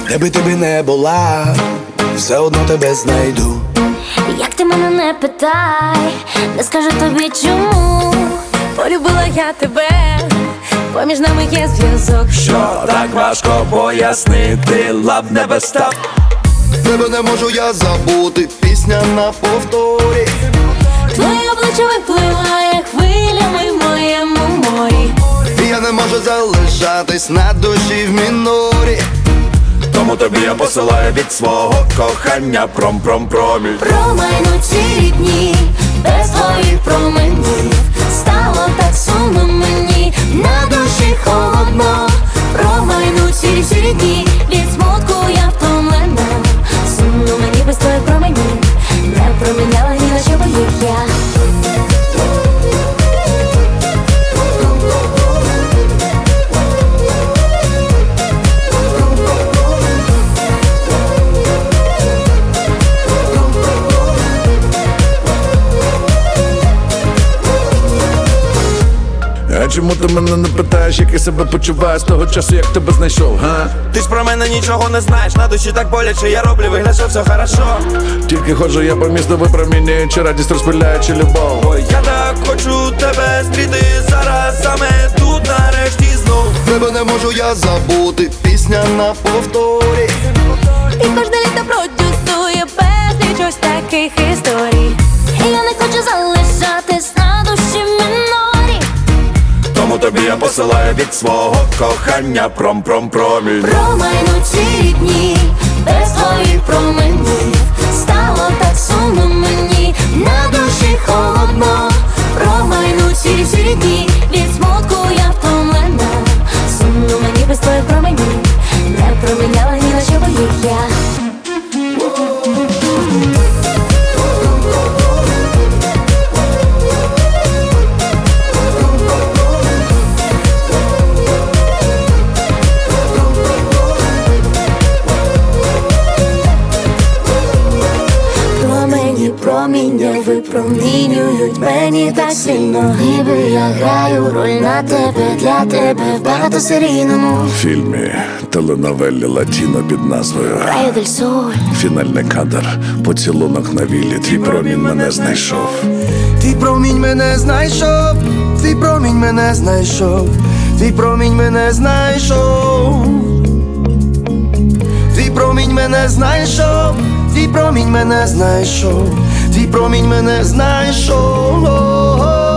Де би ти би не була, все одно тебе знайду. Як ти мене не питай, не скажу тобі чому. Полюбила я тебе, поміж нами є зв'язок. Що так важко пояснити, love never stop. Тебе не можу я забути, пісня на повторі. Твоє обличчя випливає хвилями в моєму морі. І я не можу залишатись на душі в мінорі. Тому тобі я посилаю від свого кохання пром-пром-проміль. Промайнуть ці дні, без твоїх променів. Стало так сумно мені, на душі холодно. Промайнуть ці дні, від смутку я втомлена. Сумно мені без твоїх променів, не проміняла ні на що бо їх я. А чому ти мене не питаєш, як я себе почуваю з того часу, як тебе знайшов, га? Ти ж про мене нічого не знаєш, на душі так боляче, я роблю вигляд, що все хорошо. Тільки ходжу я по місту, випромінюючи радість, розпиляючи любов. Ой, я так хочу тебе зустріти зараз, саме тут нарешті знов. Тебе не можу я забути, пісня на повторі. І кожне літо продюсує безліч ось таких історій. І я не хочу залишатись на душі в мінорі. Тому тобі я посилаю від свого кохання пром-пром-проміль. Промайнуть ці дні, без твоїх променів. Стало так сумно мені, на душі холодно. Промайнуть ці дні, від смутку я втомлена. Сумно мені без твоїх променів, не проміняла ні на що бо їх я. Проміння випромінюють мені так сильно. Ніби я граю роль на тебе, для тебе в багатосерійному В фільмі теленовелі Латіно під назвою Райо дель Соль. фінальний кадр, поцілунок на віллі, твій промінь мене знайшов. Твій промінь мене знайшов, твій промінь мене знайшов, твій промінь мене знайшов. Твій промінь мене знайшов, твій промінь мене знайшов, твій промінь мене знайшов.